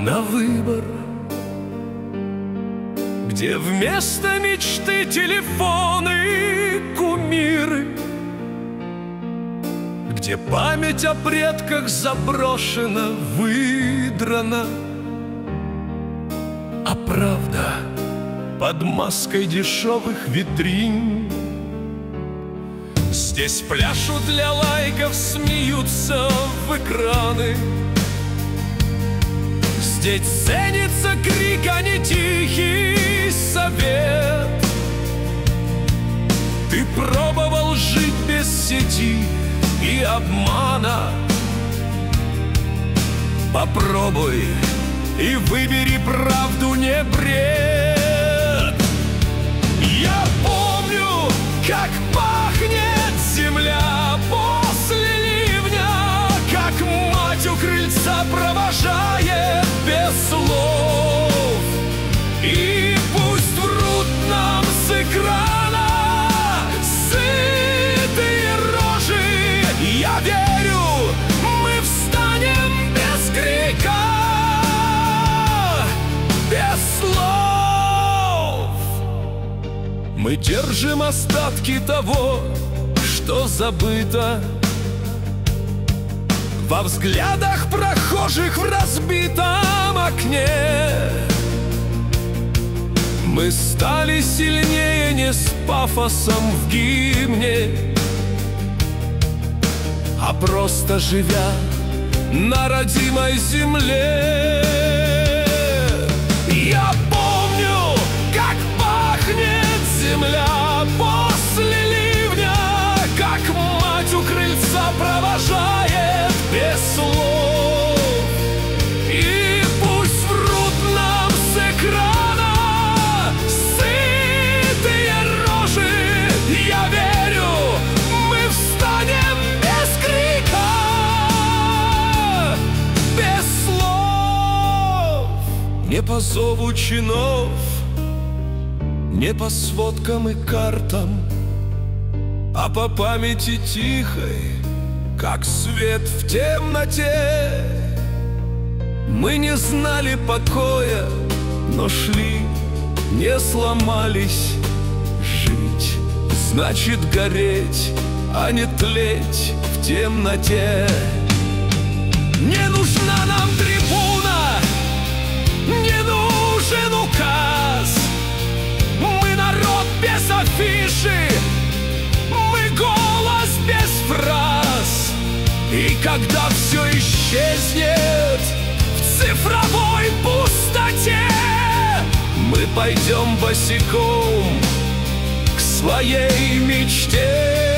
на выбор, где вместо мечты телефоны, кумиры, где память о предках заброшена, выдрана, а правда под маской дешевых витрин. Здесь пляшут для лайков, смеются в экраны. Здесь ценится крик, а не тихий совет. Ты пробовал жить без сети и обмана? Попробуй и выбери правду, не бред. Я помню, как пахнет земля после ливня, как мать у крыльца провожает без слов. И пусть врут нам с экрана сытые рожи, я верю, мы встанем без крика, без слов. Мы держим остатки того, что забыто, во взглядах прохожих в разбитом окне. Мы стали сильнее не с пафосом в гимне, а просто живя на родимой земле. Я помню, как пахнет земля после ливня, как мать у крыльца провожает без слов. И пусть врут нам с экрана сытые рожи, я верю, мы встанем без крика, без слов. Не по зову чинов, не по сводкам и картам, а по памяти тихой, как свет в темноте. Мы не знали покоя, но шли, не сломались. Жить значит гореть, а не тлеть в темноте. Не нужна нам трибуна, не нужен указ. Мы народ без афиши, мы голос без фраз. И когда все исчезнет в цифровой пустоте, мы пойдем босиком к своей мечте.